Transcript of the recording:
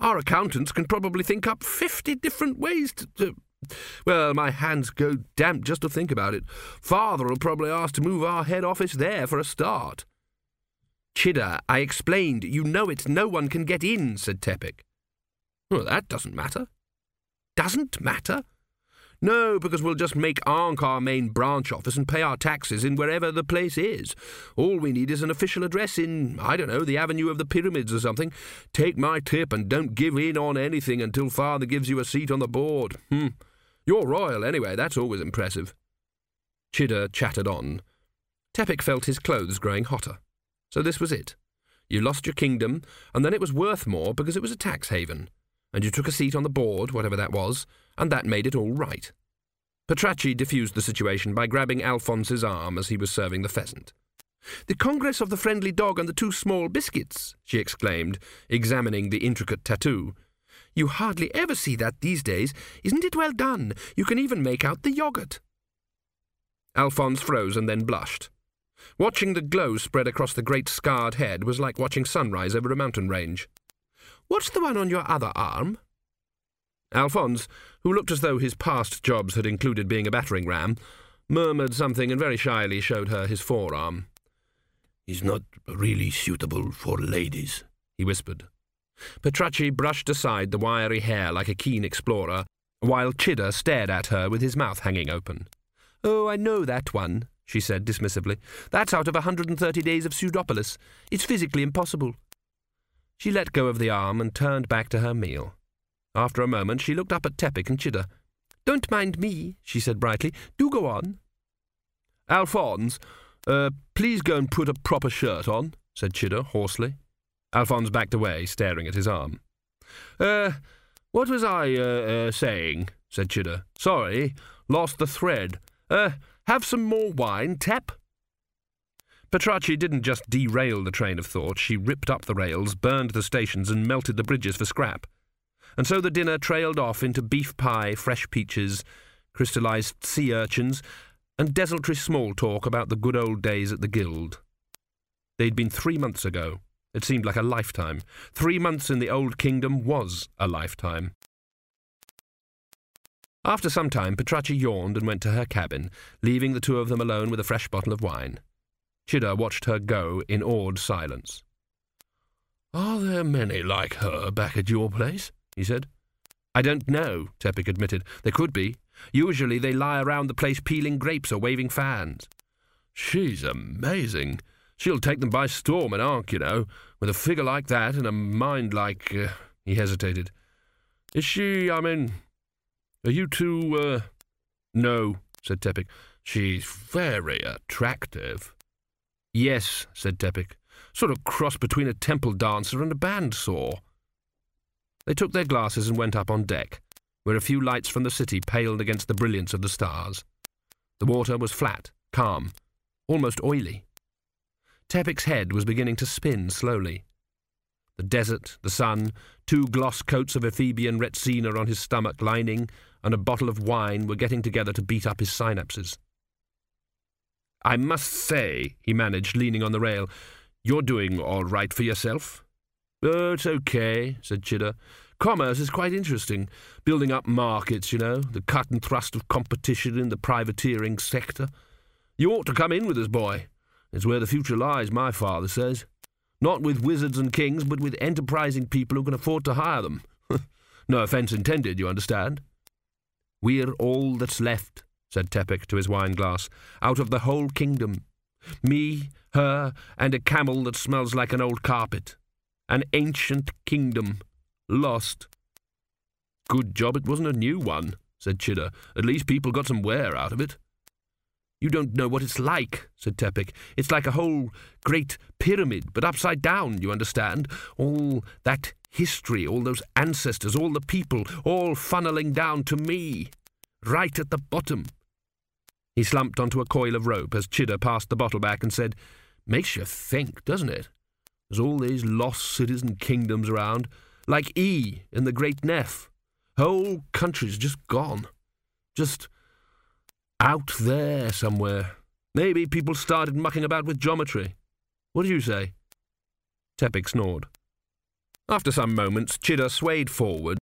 Our accountants can probably think up 50 different ways to... Well, my hands go damp just to think about it. Father will probably ask to move our head office there for a start." "Chidder, I explained. You know it. No one can get in," said Tepic. "Well, that doesn't matter." "Doesn't matter?" "No, because we'll just make Ankh our main branch office and pay our taxes in wherever the place is. All we need is an official address in, I don't know, the Avenue of the Pyramids or something. Take my tip and don't give in on anything until Father gives you a seat on the board. You're royal anyway, that's always impressive." Chidder chattered on. Tepic felt his clothes growing hotter. So this was it. You lost your kingdom, and then it was worth more because it was a tax haven. And you took a seat on the board, whatever that was, and that made it all right. Petracci diffused the situation by grabbing Alphonse's arm as he was serving the pheasant. "The Congress of the Friendly Dog and the Two Small Biscuits," she exclaimed, examining the intricate tattoo. "You hardly ever see that these days. Isn't it well done? You can even make out the yoghurt." Alphonse froze and then blushed. Watching the glow spread across the great scarred head was like watching sunrise over a mountain range. "What's the one on your other arm?" Alphonse, who looked as though his past jobs had included being a battering ram, murmured something and very shyly showed her his forearm. "He's not really suitable for ladies," he whispered. Petracci brushed aside the wiry hair like a keen explorer, while Chidder stared at her with his mouth hanging open. "Oh, I know that one," she said dismissively. "That's out of 130 Days of Pseudopolis. It's physically impossible." She let go of the arm and turned back to her meal. After a moment she looked up at Tepic and Chidder. "Don't mind me," she said brightly. "Do go on." "Alphonse, please go and put a proper shirt on," said Chidder hoarsely. Alphonse backed away, staring at his arm. What was I saying?" said Chidder. "Sorry, lost the thread. Have some more wine, Tep?" Petracci didn't just derail the train of thought, she ripped up the rails, burned the stations and melted the bridges for scrap. And so the dinner trailed off into beef pie, fresh peaches, crystallised sea urchins, and desultory small talk about the good old days at the Guild. They'd been 3 months ago. It seemed like a lifetime. 3 months in the Old Kingdom was a lifetime. After some time, Petracci yawned and went to her cabin, leaving the two of them alone with a fresh bottle of wine. Chidder watched her go in awed silence. "Are there many like her back at your place?" he said. "I don't know," Tepic admitted. "There could be. Usually they lie around the place peeling grapes or waving fans." "She's amazing. She'll take them by storm in Ankh, you know, with a figure like that and a mind like—" he hesitated. "Is she, are you two, No," said Tepic. "She's very attractive." "Yes," said Tepic. "Sort of cross between a temple dancer and a bandsaw." They took their glasses and went up on deck, where a few lights from the city paled against the brilliance of the stars. The water was flat, calm, almost oily. Tepic's head was beginning to spin slowly. The desert, the sun, 2 gloss coats of Ephebian Retsina on his stomach lining, and a bottle of wine were getting together to beat up his synapses. "I must say," he managed, leaning on the rail, "you're doing all right for yourself." "Oh, it's okay," said Chidder. "Commerce is quite interesting. Building up markets, you know, the cut and thrust of competition in the privateering sector. You ought to come in with us, boy. It's where the future lies, my father says. Not with wizards and kings, but with enterprising people who can afford to hire them. No offence intended, you understand." "We're all that's left," said Tepic to his wine-glass, "out of the whole kingdom. Me, her, and a camel that smells like an old carpet. An ancient kingdom. Lost." "Good job it wasn't a new one," said Chidder. "At least people got some wear out of it." "You don't know what it's like," said Tepic. "It's like a whole great pyramid, but upside down, you understand? All that history, all those ancestors, all the people, all funneling down to me, right at the bottom." He slumped onto a coil of rope as Chidder passed the bottle back and said, "Makes you think, doesn't it? There's all these lost cities and kingdoms around, like E in the Great Neff. Whole countries just gone. Just out there somewhere. Maybe people started mucking about with geometry. What do you say?" Tepic snored. After some moments, Chidder swayed forward